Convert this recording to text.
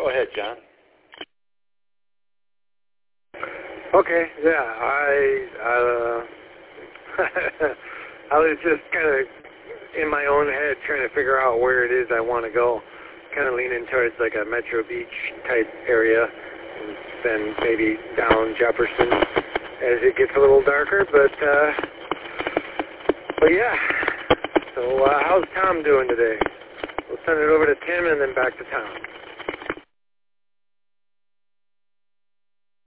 Go ahead, John. Okay, yeah, I was just kind of in my own head trying to figure out where it is I want to go. Kind of leaning towards like a Metro Beach type area, and then maybe down Jefferson as it gets a little darker. But yeah. So how's Tom doing today? We'll send it over to Tim and then back to Tom.